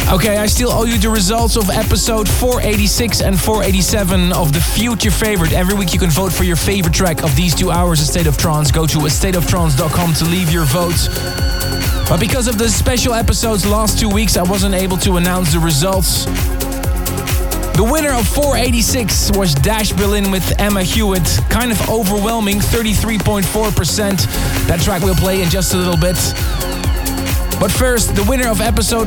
Okay, I still owe you the results of episode 486 and 487 of the Future Favorite. Every week you can vote for your favorite track of these 2 hours of State of Trance. Go to stateoftrance.com to leave your vote. But because of the special episodes last 2 weeks, I wasn't able to announce the results. The winner of 486 was Dash Berlin with Emma Hewitt. Kind of overwhelming, 33.4%. That track we'll play in just a little bit. But first, the winner of episode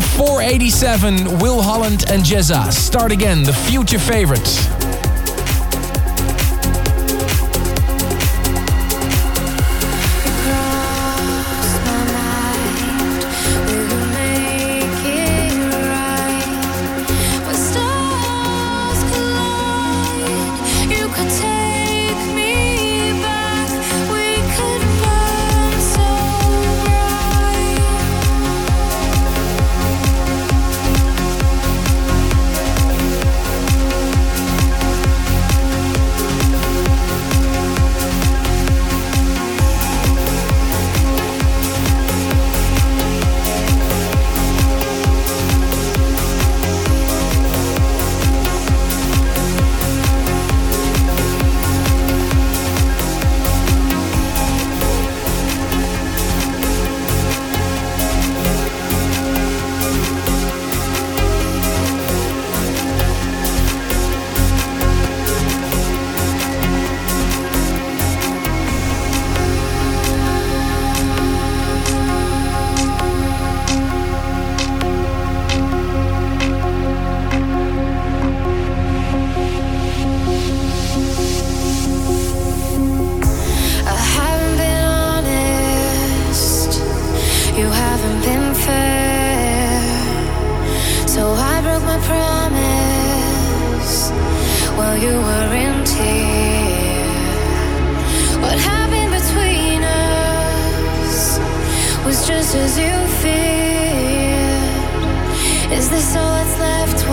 487, Will Holland and Jezza. Start Again, the Future Favorite. Just as you feared. Is this all that's left?